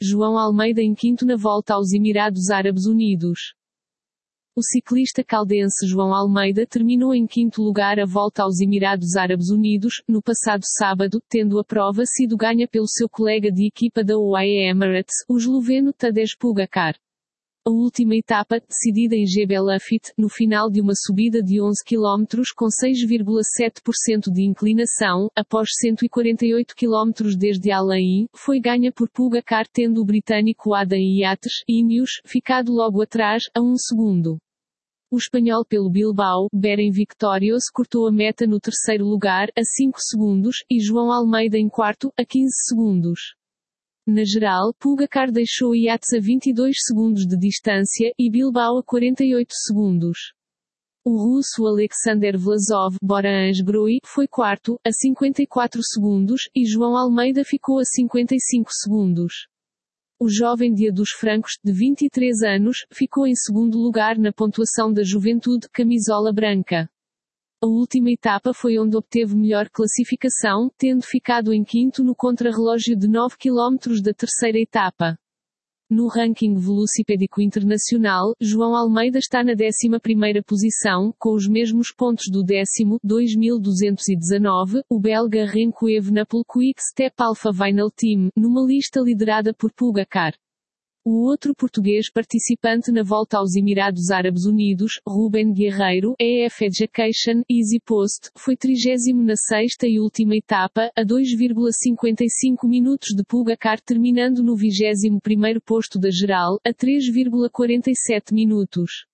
João Almeida em quinto na volta aos Emirados Árabes Unidos. O ciclista caldense João Almeida terminou em quinto lugar a volta aos Emirados Árabes Unidos, no passado sábado, tendo a prova sido ganha pelo seu colega de equipa da UAE Emirates, o esloveno Tadej Pogačar. A última etapa, decidida em Jebel Laffite, no final de uma subida de 11 km com 6,7% de inclinação, após 148 km desde Al-Ain, foi ganha por Pogačar, tendo o britânico Adam Yates, Ineos, ficado logo atrás, a 1 segundo. O espanhol pelo Bilbao, Bahrein Victorious, cortou a meta no terceiro lugar, a 5 segundos, e João Almeida em quarto, a 15 segundos. Na geral, Pogačar deixou Yates a 22 segundos de distância, e Bilbao a 48 segundos. O russo Alexander Vlasov, Bora-Hansgrohe, foi quarto, a 54 segundos, e João Almeida ficou a 55 segundos. O jovem Dia dos Francos, de 23 anos, ficou em segundo lugar na pontuação da Juventude, camisola branca. A última etapa foi onde obteve melhor classificação, tendo ficado em quinto no contrarrelógio de 9 km da terceira etapa. No ranking velocipédico internacional, João Almeida está na 11ª posição, com os mesmos pontos do 10º, 2219, o belga Remco Evenepoel Quick Step Alpha Vinyl Team, numa lista liderada por Pogačar. O outro português participante na volta aos Emirados Árabes Unidos, Ruben Guerreiro, EF Education, Easy Post, foi 30º na sexta e última etapa, a 2,55 minutos de Pogačar, terminando no 21º posto da geral, a 3,47 minutos.